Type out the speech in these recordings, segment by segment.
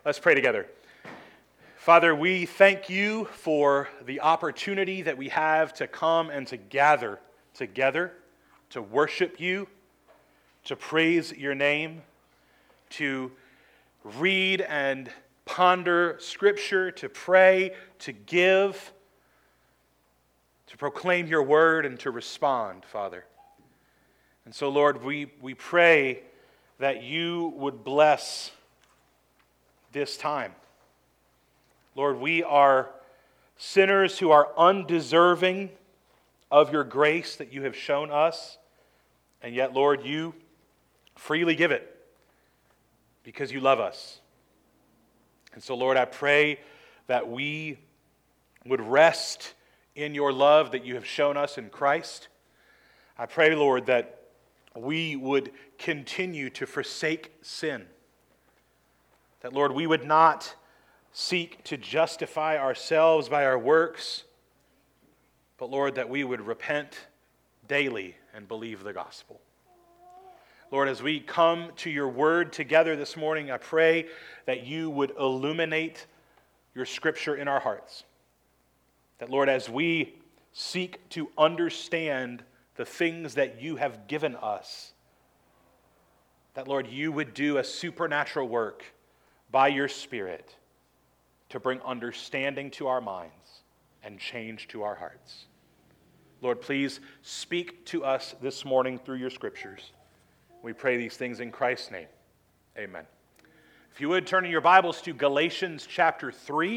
Let's pray together. Father, we thank you for the opportunity that we have to come and to gather together, to worship you, to praise your name, to read and ponder Scripture, to pray, to give, to proclaim your word, and to respond, Father. And so, Lord, we pray that you would bless this time. Lord, we are sinners who are undeserving of your grace that you have shown us, and yet, Lord, you freely give it because you love us. And so, Lord, I pray that we would rest in your love that you have shown us in Christ. I pray, Lord, that we would continue to forsake sin. That, Lord, we would not seek to justify ourselves by our works, but, Lord, that we would repent daily and believe the gospel. Lord, as we come to your word together this morning, I pray that you would illuminate your scripture in our hearts. That, Lord, as we seek to understand the things that you have given us, that, Lord, you would do a supernatural work by your Spirit to bring understanding to our minds and change to our hearts. Lord, please speak to us this morning through your scriptures. We pray these things in Christ's name. Amen. If you would, turn in your Bibles to Galatians chapter 3.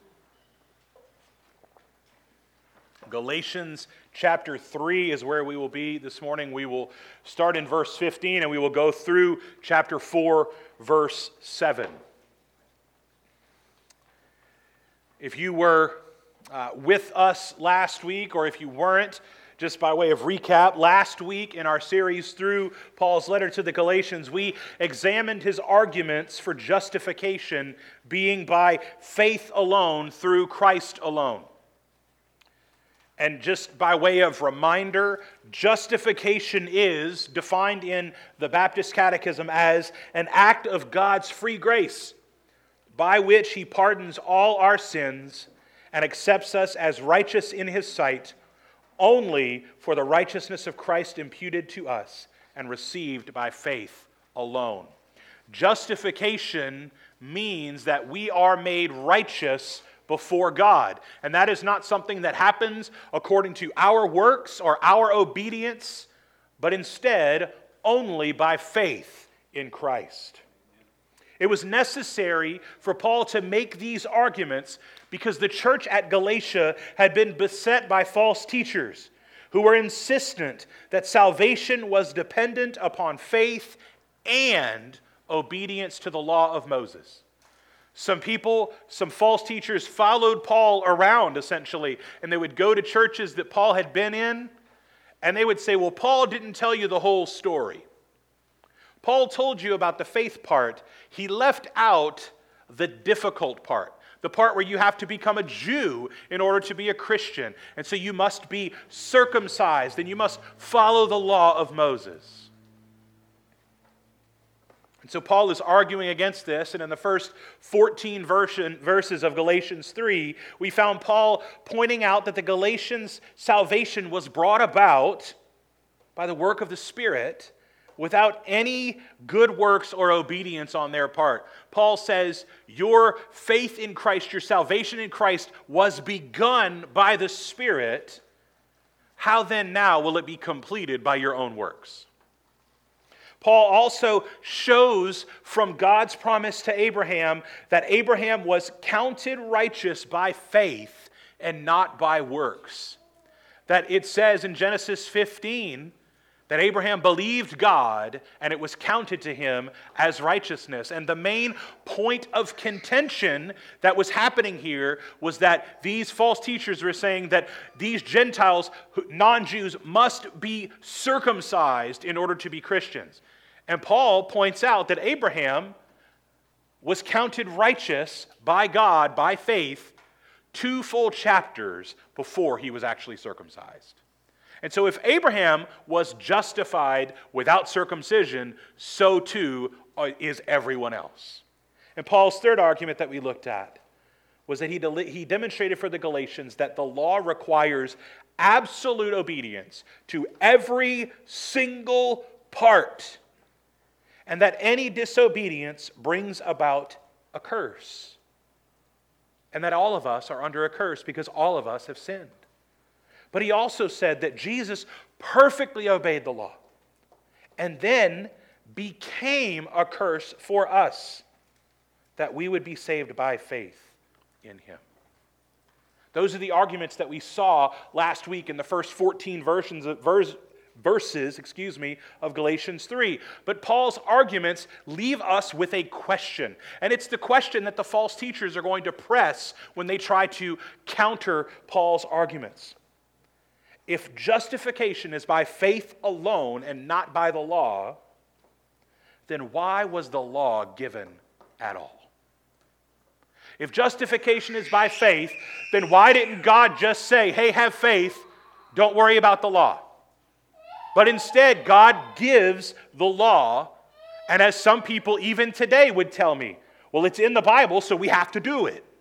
Galatians chapter 3 is where we will be this morning. We will start in verse 15 and we will go through chapter 4, verse 7. If you were with us last week, or if you weren't, just by way of recap, last week in our series through Paul's letter to the Galatians, we examined his arguments for justification being by faith alone through Christ alone. And just by way of reminder, justification is defined in the Baptist Catechism as an act of God's free grace, by which he pardons all our sins and accepts us as righteous in his sight only for the righteousness of Christ imputed to us and received by faith alone. Justification means that we are made righteous before God. And that is not something that happens according to our works or our obedience, but instead only by faith in Christ. It was necessary for Paul to make these arguments because the church at Galatia had been beset by false teachers who were insistent that salvation was dependent upon faith and obedience to the law of Moses. Some false teachers followed Paul around, essentially, and they would go to churches that Paul had been in, and they would say, well, Paul didn't tell you the whole story. Paul told you about the faith part. He left out the difficult part, the part where you have to become a Jew in order to be a Christian. And so you must be circumcised, and you must follow the law of Moses. And so Paul is arguing against this, and in the first 14 verses of Galatians 3, we found Paul pointing out that the Galatians' salvation was brought about by the work of the Spirit without any good works or obedience on their part. Paul says, your faith in Christ, your salvation in Christ was begun by the Spirit. How then now will it be completed by your own works? Paul also shows from God's promise to Abraham that Abraham was counted righteous by faith and not by works. That it says in Genesis 15 that Abraham believed God and it was counted to him as righteousness. And the main point of contention that was happening here was that these false teachers were saying that these Gentiles, non-Jews, must be circumcised in order to be Christians. And Paul points out that Abraham was counted righteous by God, by faith, 2 full chapters before he was actually circumcised. And so if Abraham was justified without circumcision, so too is everyone else. And Paul's third argument that we looked at was that he demonstrated for the Galatians that the law requires absolute obedience to every single part, and that any disobedience brings about a curse. And that all of us are under a curse because all of us have sinned. But he also said that Jesus perfectly obeyed the law and then became a curse for us, that we would be saved by faith in him. Those are the arguments that we saw last week in the first 14 verses of Galatians 3. But Paul's arguments leave us with a question. And it's the question that the false teachers are going to press when they try to counter Paul's arguments. If justification is by faith alone and not by the law, then why was the law given at all? If justification is by faith, then why didn't God just say, hey, have faith, don't worry about the law? But instead, God gives the law, and as some people even today would tell me, well, it's in the Bible, so we have to do it.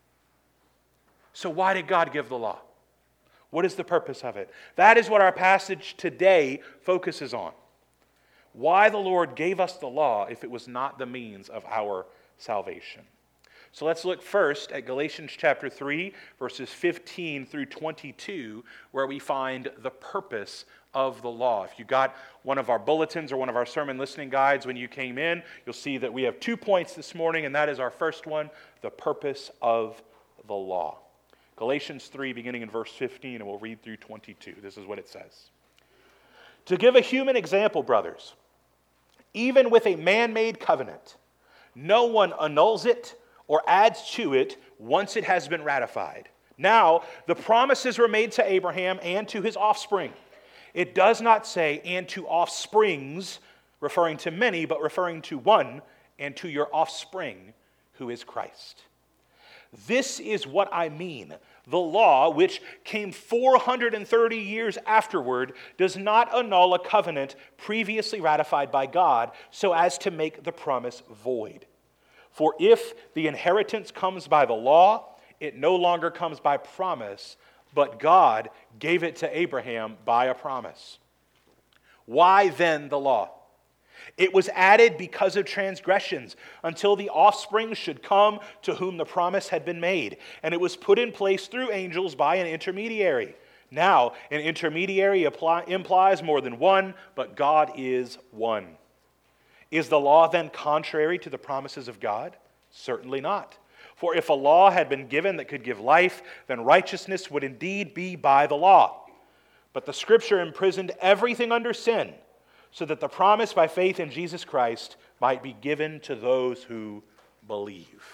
So why did God give the law? What is the purpose of it? That is what our passage today focuses on. Why the Lord gave us the law if it was not the means of our salvation. So let's look first at Galatians chapter 3, verses 15 through 22, where we find the purpose of the law. If you got one of our bulletins or one of our sermon listening guides when you came in, you'll see that we have 2 points this morning, and that is our first one, the purpose of the law. Galatians 3, beginning in verse 15, and we'll read through 22. This is what it says. To give a human example, brothers, even with a man-made covenant, no one annuls it or adds to it once it has been ratified. Now, the promises were made to Abraham and to his offspring. It does not say, and to offsprings, referring to many, but referring to one, and to your offspring, who is Christ. This is what I mean. The law, which came 430 years afterward, does not annul a covenant previously ratified by God, so as to make the promise void. For if the inheritance comes by the law, it no longer comes by promise, but God gave it to Abraham by a promise. Why then the law? It was added because of transgressions, until the offspring should come to whom the promise had been made. And it was put in place through angels by an intermediary. Now, an intermediary implies more than one, but God is one. Is the law then contrary to the promises of God? Certainly not. For if a law had been given that could give life, then righteousness would indeed be by the law. But the Scripture imprisoned everything under sin, so that the promise by faith in Jesus Christ might be given to those who believe.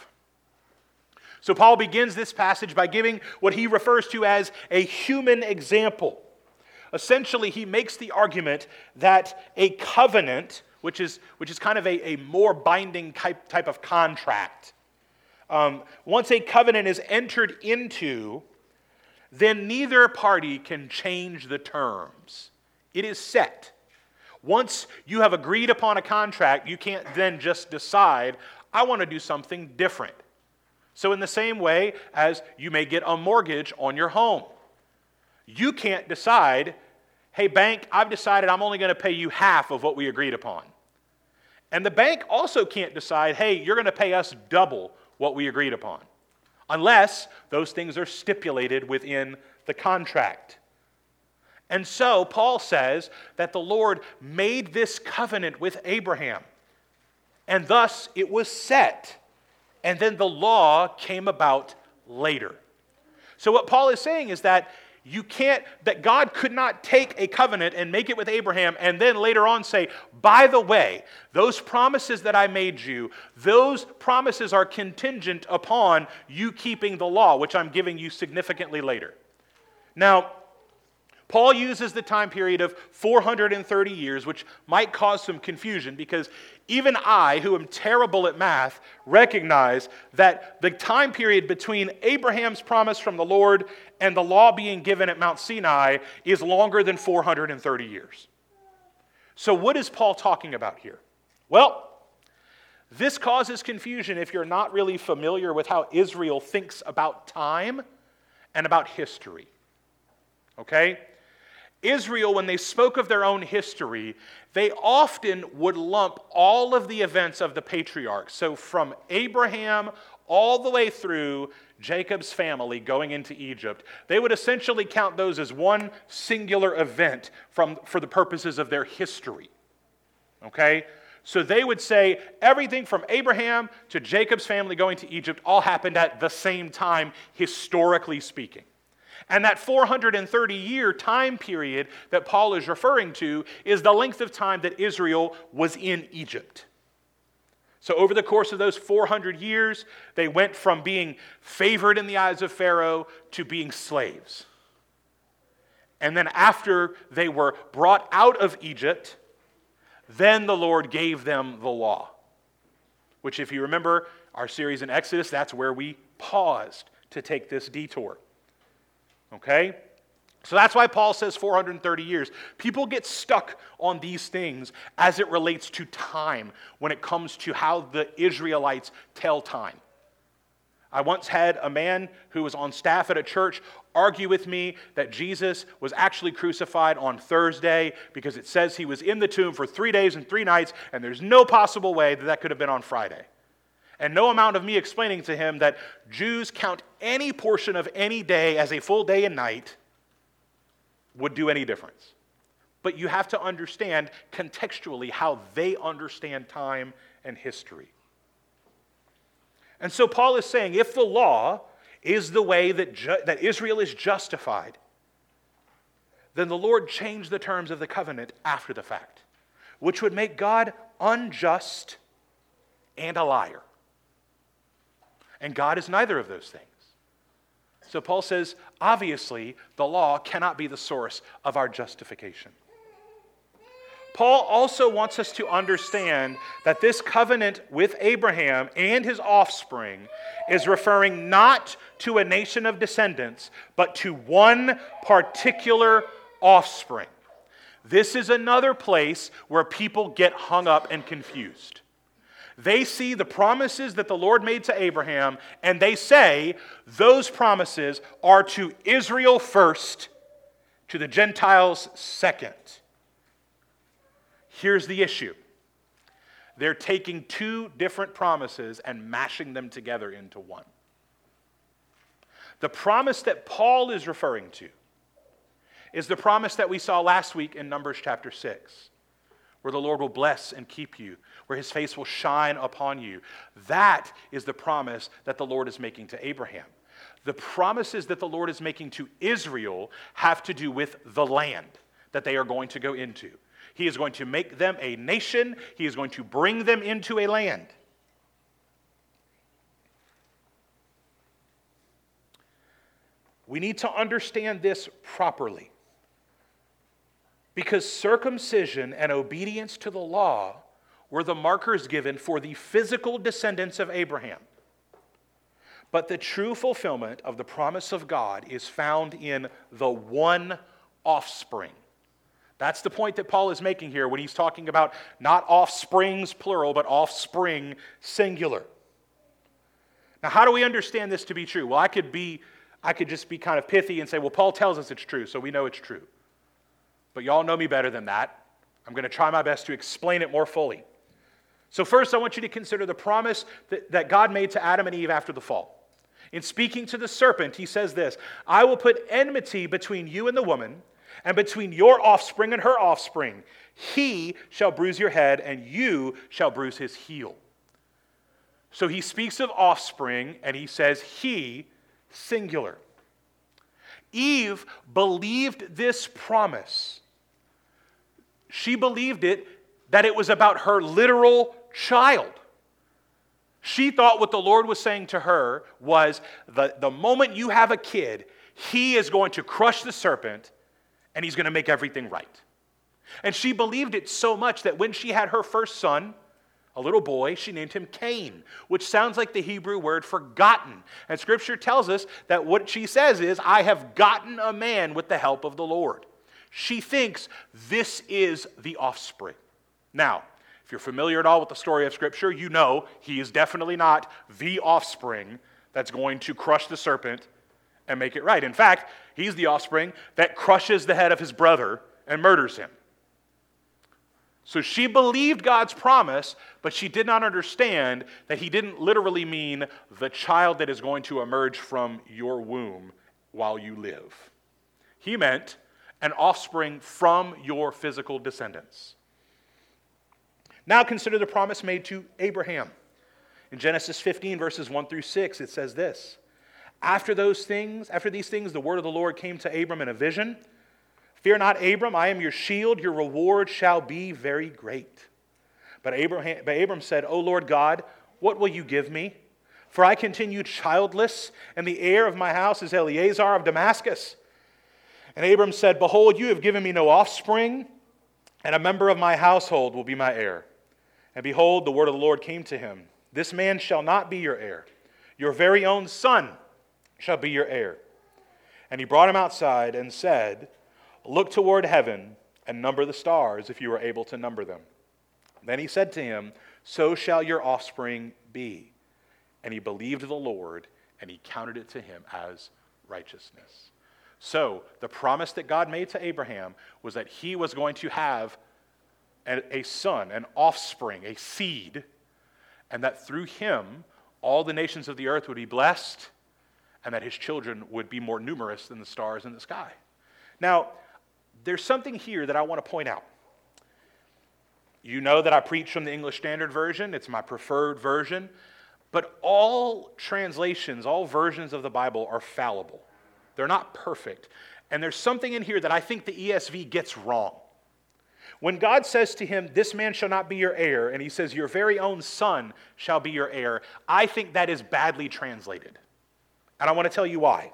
So Paul begins this passage by giving what he refers to as a human example. Essentially, he makes the argument that a covenant, which is kind of a more binding type of contract, once a covenant is entered into, then neither party can change the terms. It is set. Once you have agreed upon a contract, you can't then just decide, I want to do something different. So in the same way as you may get a mortgage on your home, you can't decide, hey bank, I've decided I'm only going to pay you half of what we agreed upon. And the bank also can't decide, hey, you're going to pay us double what we agreed upon, unless those things are stipulated within the contract. And so Paul says that the Lord made this covenant with Abraham, and thus it was set, and then the law came about later. So what Paul is saying is that that God could not take a covenant and make it with Abraham and then later on say, by the way, those promises that I made you, those promises are contingent upon you keeping the law, which I'm giving you significantly later. Now, Paul uses the time period of 430 years, which might cause some confusion because even I, who am terrible at math, recognize that the time period between Abraham's promise from the Lord and the law being given at Mount Sinai is longer than 430 years. So what is Paul talking about here? Well, This causes confusion if you're not really familiar with how Israel thinks about time and about history. Okay? Israel, when they spoke of their own history, they often would lump all of the events of the patriarchs. So from Abraham all the way through Jacob's family going into Egypt, they would essentially count those as one singular event for the purposes of their history. Okay? So they would say everything from Abraham to Jacob's family going to Egypt all happened at the same time, historically speaking. And that 430-year time period that Paul is referring to is the length of time that Israel was in Egypt. So over the course of those 400 years, they went from being favored in the eyes of Pharaoh to being slaves. And then after they were brought out of Egypt, then the Lord gave them the law. Which, if you remember our series in Exodus, that's where we paused to take this detour. Okay? So that's why Paul says 430 years. People get stuck on these things as it relates to time when it comes to how the Israelites tell time. I once had a man who was on staff at a church argue with me that Jesus was actually crucified on Thursday because it says he was in the tomb for 3 days and 3 nights, and there's no possible way that that could have been on Friday. And no amount of me explaining to him that Jews count any portion of any day as a full day and night would do any difference. But you have to understand contextually how they understand time and history. And so Paul is saying if the law is the way that Israel is justified, then the Lord changed the terms of the covenant after the fact, which would make God unjust and a liar. And God is neither of those things. So Paul says, obviously, the law cannot be the source of our justification. Paul also wants us to understand that this covenant with Abraham and his offspring is referring not to a nation of descendants, but to one particular offspring. This is another place where people get hung up and confused. They see the promises that the Lord made to Abraham, and they say those promises are to Israel first, to the Gentiles second. Here's the issue. They're taking two different promises and mashing them together into one. The promise that Paul is referring to is the promise that we saw last week in Numbers chapter 6, where the Lord will bless and keep you, where his face will shine upon you. That is the promise that the Lord is making to Abraham. The promises that the Lord is making to Israel have to do with the land that they are going to go into. He is going to make them a nation. He is going to bring them into a land. We need to understand this properly, because circumcision and obedience to the law were the markers given for the physical descendants of Abraham. But the true fulfillment of the promise of God is found in the one offspring. That's the point that Paul is making here when he's talking about not offsprings plural, but offspring singular. Now, how do we understand this to be true? Well, I could just be kind of pithy and say, well, Paul tells us it's true, so we know it's true. But y'all know me better than that. I'm going to try my best to explain it more fully. So first, I want you to consider the promise that God made to Adam and Eve after the fall. In speaking to the serpent, he says this, I will put enmity between you and the woman, and between your offspring and her offspring. He shall bruise your head, and you shall bruise his heel. So he speaks of offspring, and he says he, singular. Eve believed this promise. She believed it that it was about her literal child. She thought what the Lord was saying to her was, the moment you have a kid, he is going to crush the serpent, and he's going to make everything right. And she believed it so much that when she had her first son, a little boy, she named him Cain, which sounds like the Hebrew word for gotten. And Scripture tells us that what she says is, I have gotten a man with the help of the Lord. She thinks this is the offspring. Now, If you're familiar at all with the story of Scripture, you know he is definitely not the offspring that's going to crush the serpent and make it right. In fact, he's the offspring that crushes the head of his brother and murders him. So she believed God's promise, but she did not understand that he didn't literally mean the child that is going to emerge from your womb while you live. He meant an offspring from your physical descendants. Now consider the promise made to Abraham. In Genesis 15, verses 1 through 6, it says this: After these things, the word of the Lord came to Abram in a vision. Fear not, Abram, I am your shield. Your reward shall be very great. But Abram said, O Lord God, what will you give me? For I continue childless, and the heir of my house is Eliezer of Damascus. And Abram said, Behold, you have given me no offspring, and a member of my household will be my heir. And behold, the word of the Lord came to him. This man shall not be your heir. Your very own son shall be your heir. And he brought him outside and said, Look toward heaven and number the stars, if you are able to number them. Then he said to him, So shall your offspring be. And he believed the Lord, and he counted it to him as righteousness. So, the promise that God made to Abraham was that he was going to have a son, an offspring, a seed, and that through him, all the nations of the earth would be blessed, and that his children would be more numerous than the stars in the sky. Now, there's something here that I want to point out. You know that I preach from the English Standard Version. It's my preferred version. But all translations, all versions of the Bible are fallible. They're not perfect. And there's something in here that I think the ESV gets wrong. When God says to him, This man shall not be your heir, and he says, Your very own son shall be your heir, I think that is badly translated. And I want to tell you why.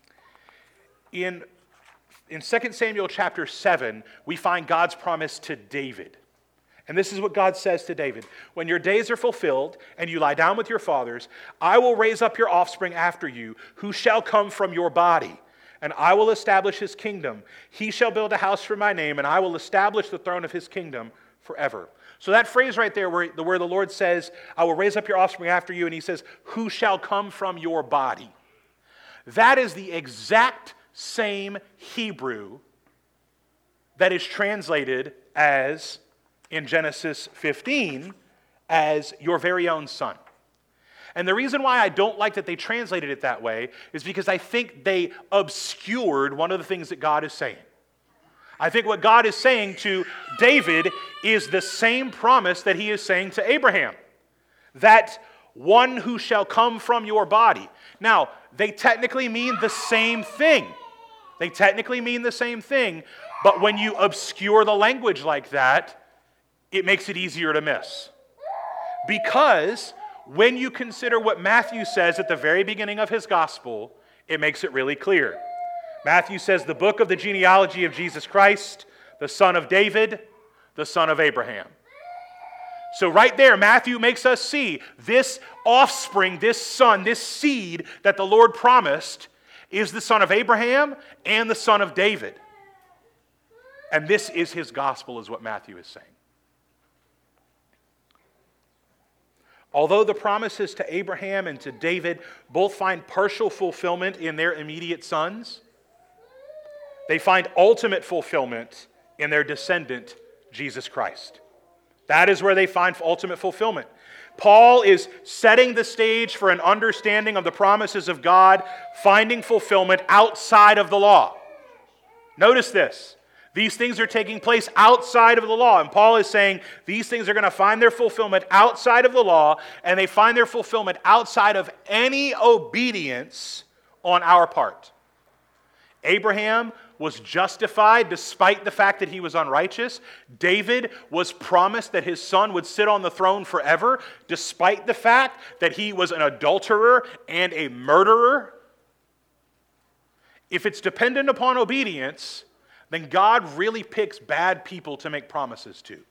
In 2 Samuel chapter 7, we find God's promise to David. And this is what God says to David. When your days are fulfilled and you lie down with your fathers, I will raise up your offspring after you, who shall come from your body, and I will establish his kingdom. He shall build a house for my name, and I will establish the throne of his kingdom forever. So that phrase right there where the Lord says, I will raise up your offspring after you, and he says, who shall come from your body. That is the exact same Hebrew that is translated as, in Genesis 15, as your very own son. And the reason why I don't like that they translated it that way is because I think they obscured one of the things that God is saying. I think what God is saying to David is the same promise that he is saying to Abraham. That one who shall come from your body. Now, they technically mean the same thing. They technically mean the same thing, but when you obscure the language like that, it makes it easier to miss. Because when you consider what Matthew says at the very beginning of his gospel, it makes it really clear. Matthew says, the book of the genealogy of Jesus Christ, the son of David, the son of Abraham. So right there, Matthew makes us see this offspring, this son, this seed that the Lord promised is the son of Abraham and the son of David. And this is his gospel, is what Matthew is saying. Although the promises to Abraham and to David both find partial fulfillment in their immediate sons, they find ultimate fulfillment in their descendant, Jesus Christ. That is where they find ultimate fulfillment. Paul is setting the stage for an understanding of the promises of God, finding fulfillment outside of the law. Notice this. These things are taking place outside of the law. And Paul is saying these things are going to find their fulfillment outside of the law, and they find their fulfillment outside of any obedience on our part. Abraham was justified despite the fact that he was unrighteous. David was promised that his son would sit on the throne forever, despite the fact that he was an adulterer and a murderer. If it's dependent upon obedience, then God really picks bad people to make promises to.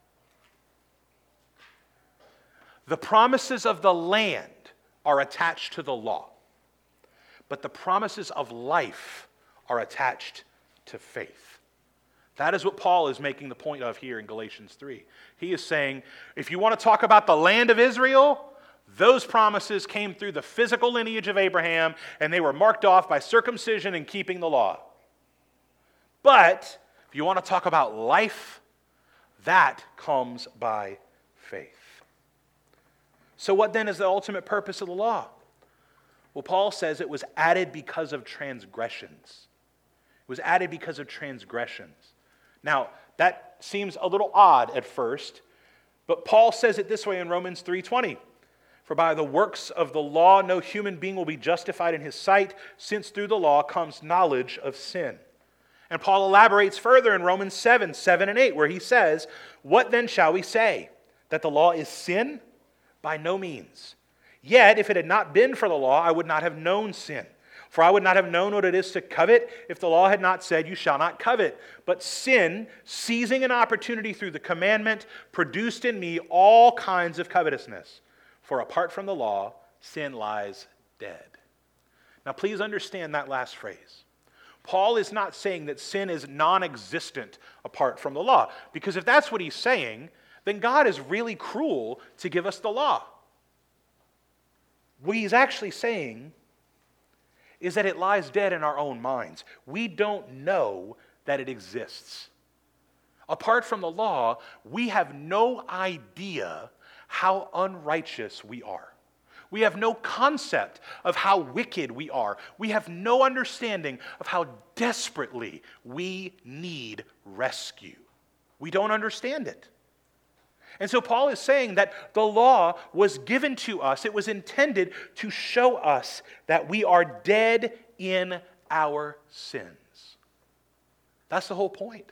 The promises of the land are attached to the law, but the promises of life are attached to faith. That is what Paul is making the point of here in Galatians 3. He is saying, if you want to talk about the land of Israel, those promises came through the physical lineage of Abraham, and they were marked off by circumcision and keeping the law. But if you want to talk about life, that comes by faith. So what then is the ultimate purpose of the law? Well, Paul says it was added because of transgressions. It was added because of transgressions. Now, that seems a little odd at first, but Paul says it this way in Romans 3:20. For by the works of the law no human being will be justified in his sight, since through the law comes knowledge of sin. And Paul elaborates further in Romans 7:7 and 8, where he says, what then shall we say? That the law is sin? By no means. Yet, if it had not been for the law, I would not have known sin. For I would not have known what it is to covet if the law had not said, you shall not covet. But sin, seizing an opportunity through the commandment, produced in me all kinds of covetousness. For apart from the law, sin lies dead. Now please understand that last phrase. Paul is not saying that sin is non-existent apart from the law. Because if that's what he's saying, then God is really cruel to give us the law. What he's actually saying is that it lies dead in our own minds. We don't know that it exists. Apart from the law, we have no idea how unrighteous we are. We have no concept of how wicked we are. We have no understanding of how desperately we need rescue. We don't understand it. And so Paul is saying that the law was given to us. It was intended to show us that we are dead in our sins. That's the whole point.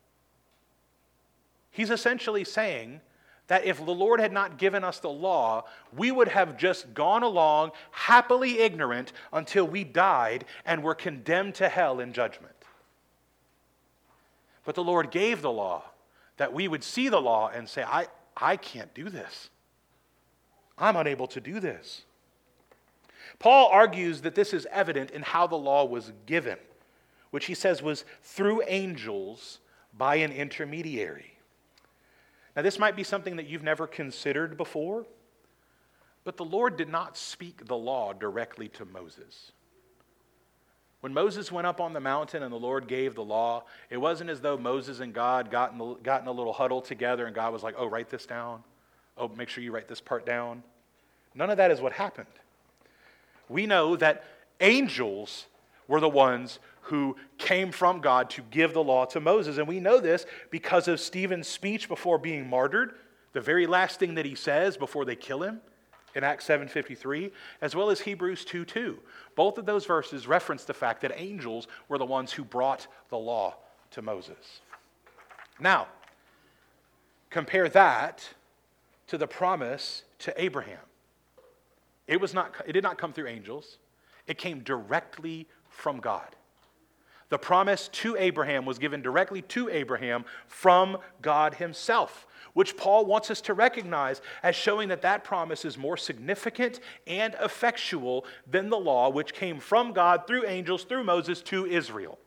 He's essentially saying that if the Lord had not given us the law, we would have just gone along happily ignorant until we died and were condemned to hell in judgment. But the Lord gave the law that we would see the law and say, I can't do this. I'm unable to do this. Paul argues that this is evident in how the law was given, which he says was through angels by an intermediary. Now, this might be something that you've never considered before, but the Lord did not speak the law directly to Moses. When Moses went up on the mountain and the Lord gave the law, it wasn't as though Moses and God got in a little huddle together and God was like, oh, write this down. Oh, make sure you write this part down. None of that is what happened. We know that angels were the ones who came from God to give the law to Moses. And we know this because of Stephen's speech before being martyred, the very last thing that he says before they kill him in Acts 7:53, as well as Hebrews 2:2. Both of those verses reference the fact that angels were the ones who brought the law to Moses. Now, compare that to the promise to Abraham. It did not come through angels. It came directly from God. The promise to Abraham was given directly to Abraham from God himself, which Paul wants us to recognize as showing that that promise is more significant and effectual than the law, which came from God through angels, through Moses to Israel.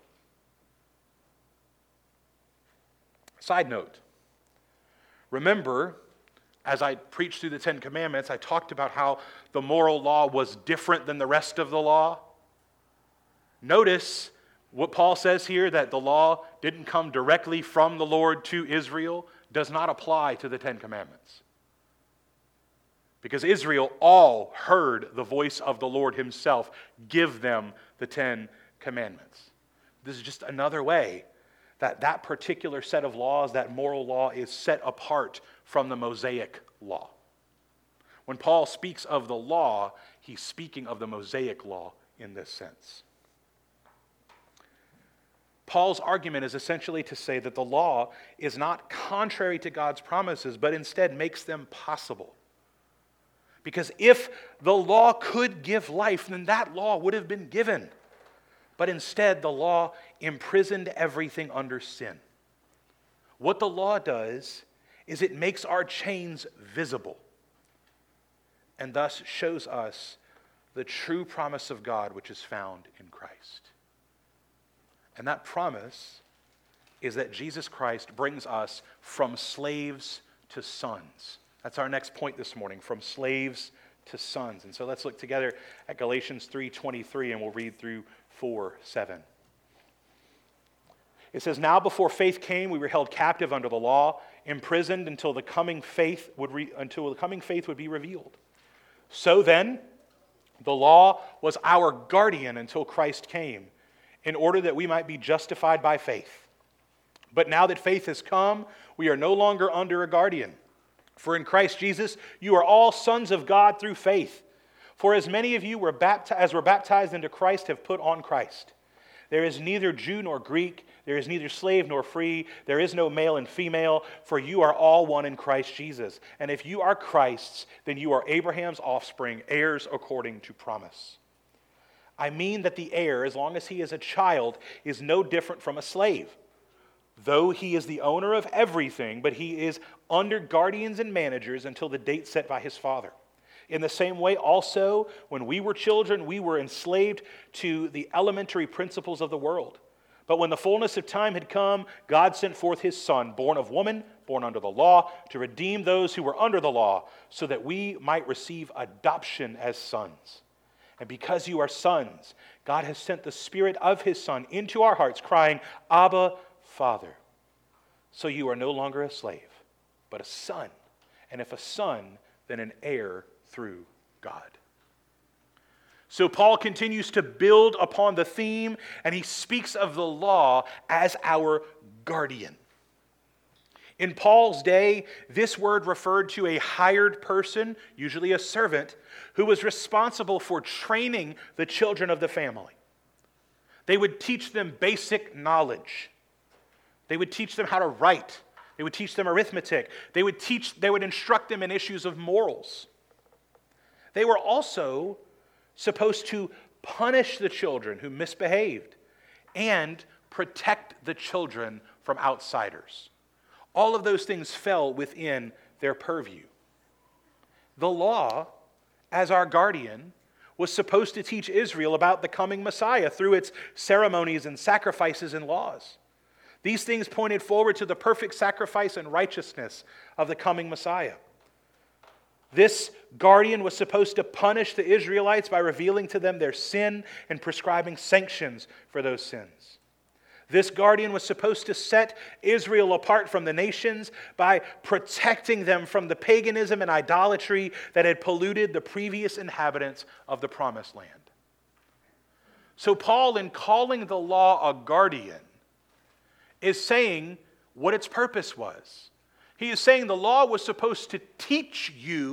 Side note, remember, as I preached through the Ten Commandments, I talked about how the moral law was different than the rest of the law. Notice what Paul says here, that the law didn't come directly from the Lord to Israel, does not apply to the Ten Commandments. Because Israel all heard the voice of the Lord himself give them the Ten Commandments. This is just another way that that particular set of laws, that moral law, is set apart from the Mosaic law. When Paul speaks of the law, he's speaking of the Mosaic law in this sense. Paul's argument is essentially to say that the law is not contrary to God's promises, but instead makes them possible. Because if the law could give life, then that law would have been given. But instead, the law imprisoned everything under sin. What the law does is it makes our chains visible and thus shows us the true promise of God, which is found in Christ. And that promise is that Jesus Christ brings us from slaves to sons. That's our next point this morning, from slaves to sons. And so let's look together at Galatians 3:23, and we'll read through 4:7. It says, "Now before faith came, we were held captive under the law, imprisoned until the coming faith would be revealed. So then, the law was our guardian until Christ came, in order that we might be justified by faith. But now that faith has come, we are no longer under a guardian. For in Christ Jesus, you are all sons of God through faith. For as many of you were baptized into Christ have put on Christ. There is neither Jew nor Greek, there is neither slave nor free, there is no male and female, for you are all one in Christ Jesus. And if you are Christ's, then you are Abraham's offspring, heirs according to promise. I mean that the heir, as long as he is a child, is no different from a slave, though he is the owner of everything, but he is under guardians and managers until the date set by his father. In the same way, also, when we were children, we were enslaved to the elementary principles of the world. But when the fullness of time had come, God sent forth his Son, born of woman, born under the law, to redeem those who were under the law, so that we might receive adoption as sons. And because you are sons, God has sent the Spirit of his Son into our hearts, crying, Abba, Father. So you are no longer a slave, but a son. And if a son, then an heir through God." So Paul continues to build upon the theme, and he speaks of the law as our guardian. In Paul's day, this word referred to a hired person, usually a servant, who was responsible for training the children of the family. They would teach them basic knowledge. They would teach them how to write. They would teach them arithmetic. They would instruct them in issues of morals. They were also supposed to punish the children who misbehaved and protect the children from outsiders. All of those things fell within their purview. The law, as our guardian, was supposed to teach Israel about the coming Messiah through its ceremonies and sacrifices and laws. These things pointed forward to the perfect sacrifice and righteousness of the coming Messiah. This guardian was supposed to punish the Israelites by revealing to them their sin and prescribing sanctions for those sins. This guardian was supposed to set Israel apart from the nations by protecting them from the paganism and idolatry that had polluted the previous inhabitants of the Promised Land. So Paul, in calling the law a guardian, is saying what its purpose was. He is saying the law was supposed to teach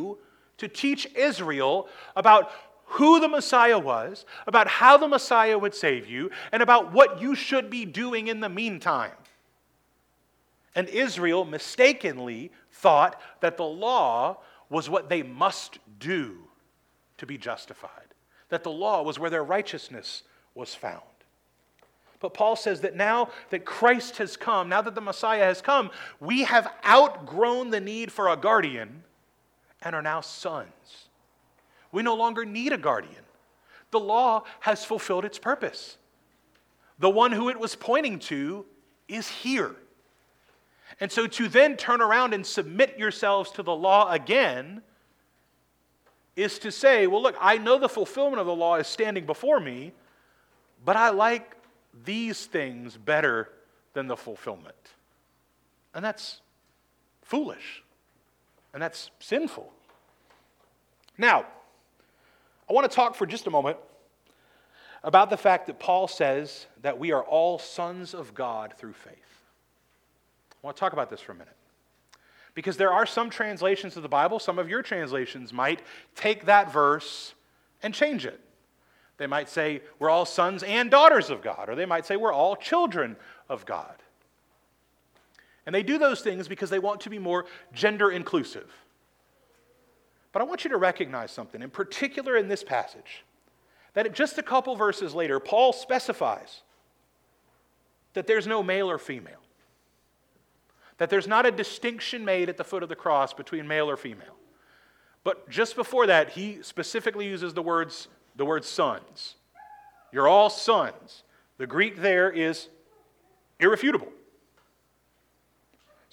Israel about who the Messiah was, about how the Messiah would save you, and about what you should be doing in the meantime. And Israel mistakenly thought that the law was what they must do to be justified, that the law was where their righteousness was found. But Paul says that now that Christ has come, now that the Messiah has come, we have outgrown the need for a guardian and are now sons. We no longer need a guardian. The law has fulfilled its purpose. The one who it was pointing to is here. And so to then turn around and submit yourselves to the law again is to say, well, look, I know the fulfillment of the law is standing before me, but I like these things better than the fulfillment. And that's foolish. And that's sinful. Now, I want to talk for just a moment about the fact that Paul says that we are all sons of God through faith. I want to talk about this for a minute. Because there are some translations of the Bible, some of your translations might take that verse and change it. They might say we're all sons and daughters of God, or they might say we're all children of God. And they do those things because they want to be more gender inclusive. But I want you to recognize something, in particular in this passage, that just a couple verses later, Paul specifies that there's no male or female, that there's not a distinction made at the foot of the cross between male or female. But just before that, he specifically uses the word sons. You're all sons. The Greek there is irrefutable.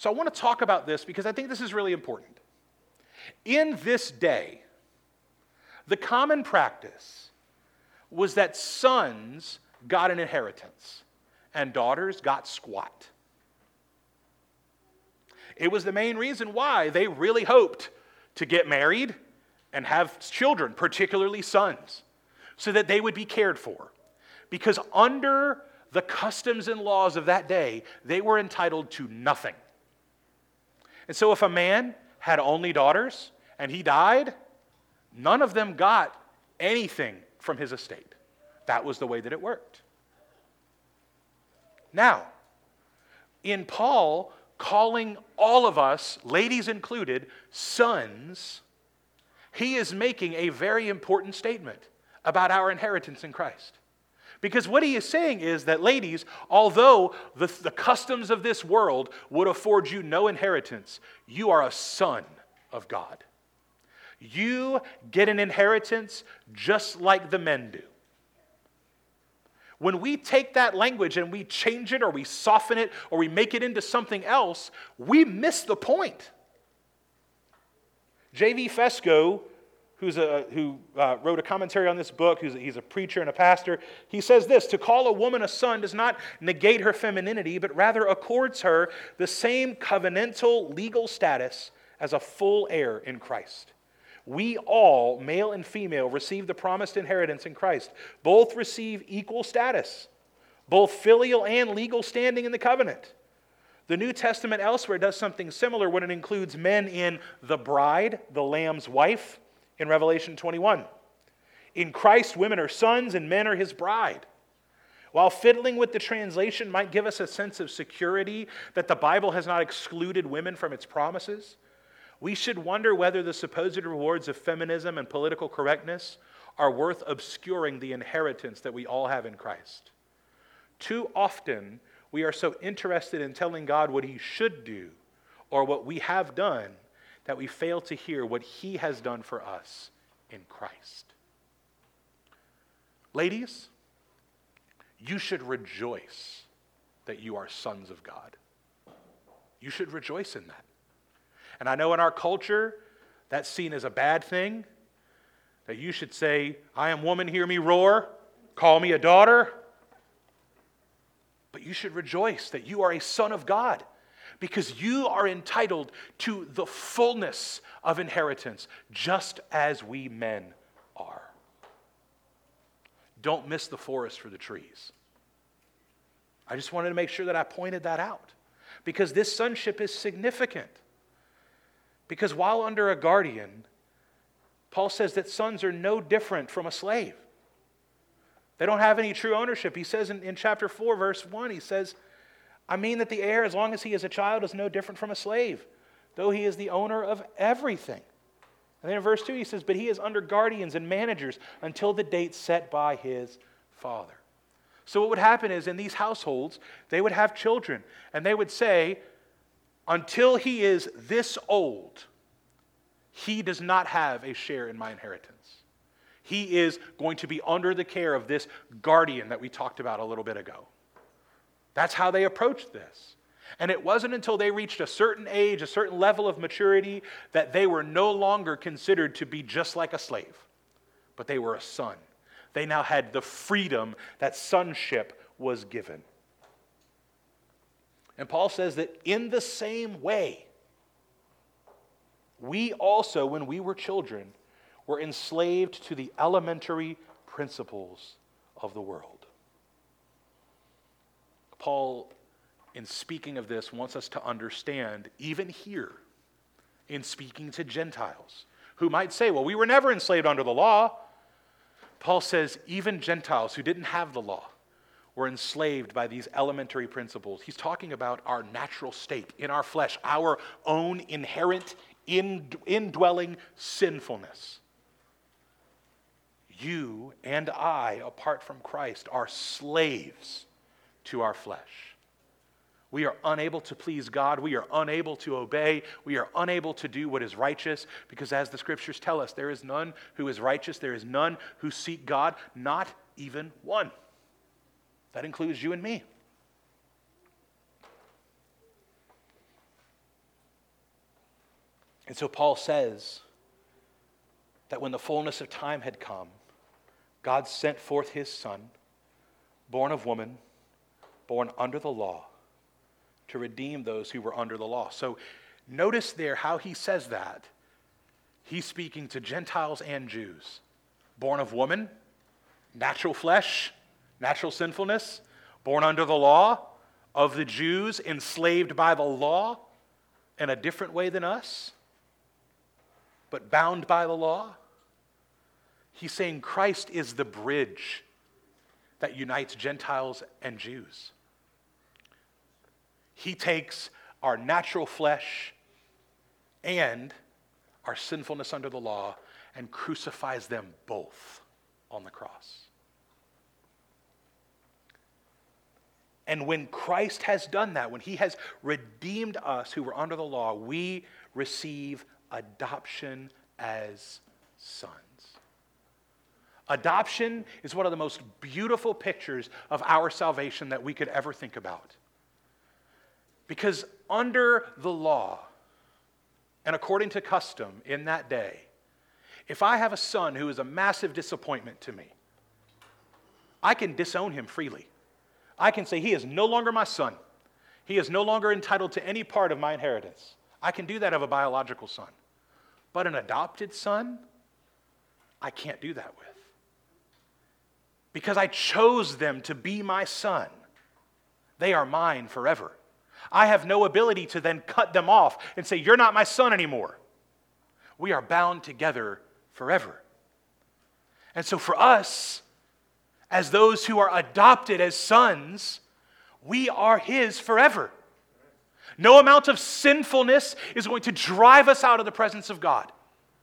So I want to talk about this because I think this is really important. In this day, the common practice was that sons got an inheritance and daughters got squat. It was the main reason why they really hoped to get married and have children, particularly sons, so that they would be cared for. Because under the customs and laws of that day, they were entitled to nothing. And so if a man had only daughters and he died, none of them got anything from his estate. That was the way that it worked. Now, in Paul calling all of us, ladies included, sons, he is making a very important statement about our inheritance in Christ. Because what he is saying is that, ladies, although the customs of this world would afford you no inheritance, you are a son of God. You get an inheritance just like the men do. When we take that language and we change it or we soften it or we make it into something else, we miss the point. J.V. Fesko, who wrote a commentary on this book, he's a preacher and a pastor, he says this: to call a woman a son does not negate her femininity, but rather accords her the same covenantal legal status as a full heir in Christ. We all, male and female, receive the promised inheritance in Christ. Both receive equal status, both filial and legal standing in the covenant. The New Testament elsewhere does something similar when it includes men in the bride, the Lamb's wife, in Revelation 21. In Christ, women are sons and men are his bride. While fiddling with the translation might give us a sense of security that the Bible has not excluded women from its promises, we should wonder whether the supposed rewards of feminism and political correctness are worth obscuring the inheritance that we all have in Christ. Too often, we are so interested in telling God what he should do or what we have done that we fail to hear what he has done for us in Christ. Ladies, you should rejoice that you are sons of God. You should rejoice in that. And I know in our culture, that's seen as a bad thing, that you should say, I am woman, hear me roar, call me a daughter. But you should rejoice that you are a son of God, because you are entitled to the fullness of inheritance, just as we men are. Don't miss the forest for the trees. I just wanted to make sure that I pointed that out, because this sonship is significant. Because while under a guardian, Paul says that sons are no different from a slave. They don't have any true ownership. He says in chapter 4, verse 1, he says, I mean that the heir, as long as he is a child, is no different from a slave, though he is the owner of everything. And then in verse 2, he says, but he is under guardians and managers until the date set by his father. So what would happen is, in these households, they would have children, and they would say, until he is this old, he does not have a share in my inheritance. He is going to be under the care of this guardian that we talked about a little bit ago. That's how they approached this. And it wasn't until they reached a certain age, a certain level of maturity, that they were no longer considered to be just like a slave, but they were a son. They now had the freedom that sonship was given. And Paul says that in the same way, we also, when we were children, were enslaved to the elementary principles of the world. Paul, in speaking of this, wants us to understand, even here, in speaking to Gentiles, who might say, well, we were never enslaved under the law. Paul says, even Gentiles who didn't have the law were enslaved by these elementary principles. He's talking about our natural state in our flesh, our own inherent, indwelling sinfulness. You and I, apart from Christ, are slaves to our flesh. We are unable to please God. We are unable to obey. We are unable to do what is righteous, because as the scriptures tell us, there is none who is righteous. There is none who seek God, not even one. That includes you and me. And so Paul says that when the fullness of time had come, God sent forth his Son, born of woman, born under the law, to redeem those who were under the law. So notice there how he says that. He's speaking to Gentiles and Jews. Born of woman, natural flesh, natural sinfulness, born under the law, of the Jews, enslaved by the law in a different way than us, but bound by the law. He's saying Christ is the bridge that unites Gentiles and Jews. He takes our natural flesh and our sinfulness under the law and crucifies them both on the cross. And when Christ has done that, when he has redeemed us who were under the law, we receive adoption as sons. Adoption is one of the most beautiful pictures of our salvation that we could ever think about. Because under the law, and according to custom in that day, if I have a son who is a massive disappointment to me, I can disown him freely. I can say, he is no longer my son. He is no longer entitled to any part of my inheritance. I can do that of a biological son. But an adopted son, I can't do that with. Because I chose them to be my son. They are mine forever. I have no ability to then cut them off and say, you're not my son anymore. We are bound together forever. And so for us, as those who are adopted as sons, we are his forever. No amount of sinfulness is going to drive us out of the presence of God.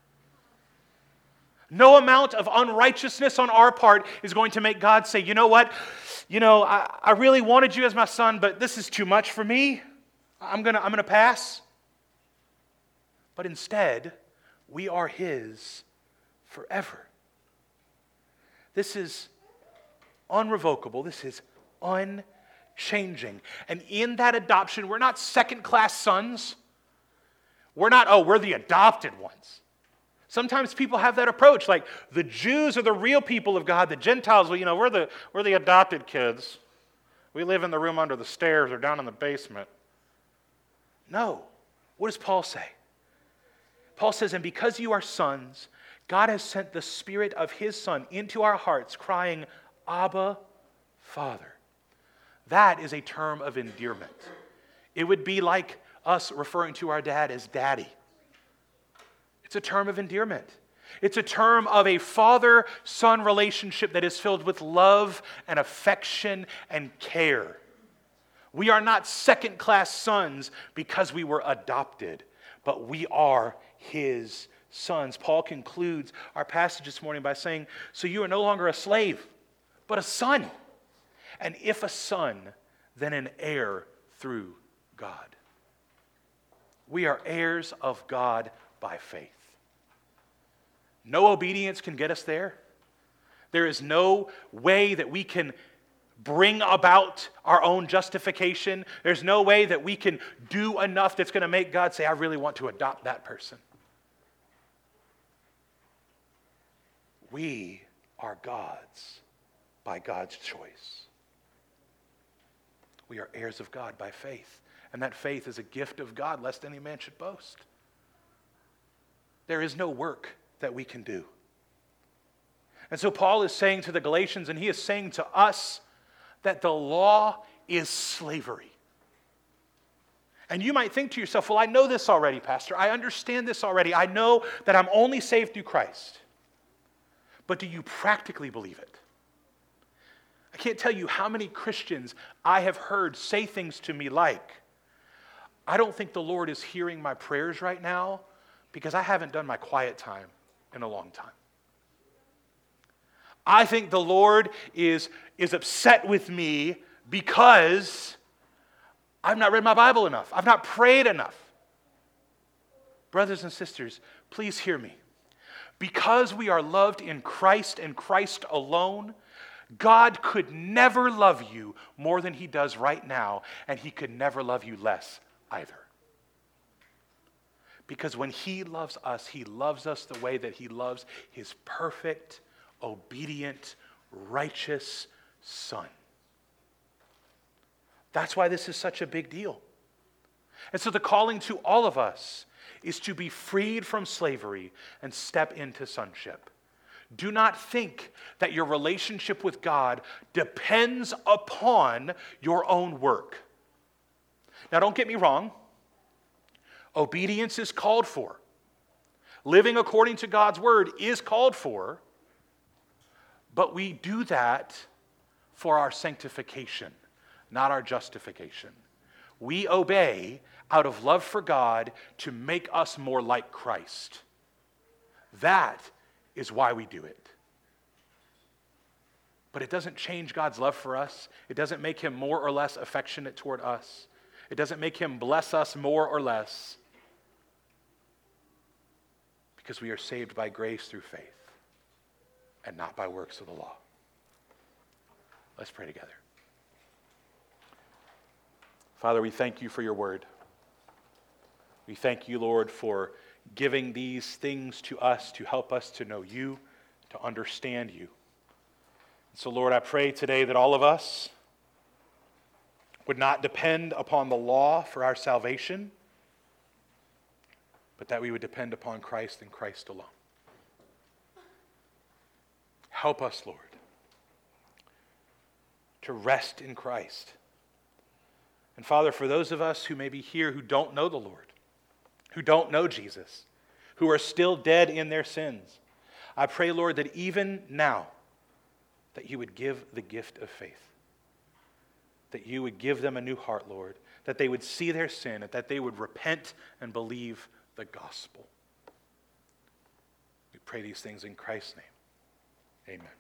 No amount of unrighteousness on our part is going to make God say, you know what? I really wanted you as my son, but this is too much for me. I'm gonna pass. But instead, we are his forever. This is unrevocable. This is unchanging. And in that adoption, we're not second-class sons. We're the adopted ones. Sometimes people have that approach, like the Jews are the real people of God, the Gentiles, we're the adopted kids. We live in the room under the stairs or down in the basement. No. What does Paul say? Paul says, and because you are sons, God has sent the Spirit of his Son into our hearts, crying, Abba, Father. That is a term of endearment. It would be like us referring to our dad as daddy. It's a term of endearment. It's a term of a father-son relationship that is filled with love and affection and care. We are not second-class sons because we were adopted, but we are his sons. Paul concludes our passage this morning by saying, so you are no longer a slave, but a son. And if a son, then an heir through God. We are heirs of God by faith. No obedience can get us there. There is no way that we can bring about our own justification. There's no way that we can do enough that's going to make God say, I really want to adopt that person. We are God's by God's choice. We are heirs of God by faith. And that faith is a gift of God, lest any man should boast. There is no work that we can do. And so Paul is saying to the Galatians, and he is saying to us, that the law is slavery. And you might think to yourself, well, I know this already, Pastor. I understand this already. I know that I'm only saved through Christ. But do you practically believe it? I can't tell you how many Christians I have heard say things to me like, I don't think the Lord is hearing my prayers right now because I haven't done my quiet time in a long time. I think the Lord is upset with me because I've not read my Bible enough. I've not prayed enough. Brothers and sisters, please hear me. Because we are loved in Christ and Christ alone, God could never love you more than he does right now, and he could never love you less either. Because when he loves us the way that he loves his perfect, obedient, righteous Son. That's why this is such a big deal. And so the calling to all of us is to be freed from slavery and step into sonship. Do not think that your relationship with God depends upon your own work. Now, don't get me wrong. Obedience is called for. Living according to God's word is called for. But we do that for our sanctification, not our justification. We obey out of love for God to make us more like Christ. That is why we do it. But it doesn't change God's love for us. It doesn't make him more or less affectionate toward us. It doesn't make him bless us more or less. Because we are saved by grace through faith and not by works of the law. Let's pray together. Father, we thank you for your word. We thank you, Lord, for giving these things to us to help us to know you, to understand you. So, Lord, I pray today that all of us would not depend upon the law for our salvation, but that we would depend upon Christ and Christ alone. Help us, Lord, to rest in Christ. And Father, for those of us who may be here who don't know the Lord, who don't know Jesus, who are still dead in their sins, I pray, Lord, that even now, that you would give the gift of faith. That you would give them a new heart, Lord. That they would see their sin, and that they would repent and believe the gospel. We pray these things in Christ's name. Amen.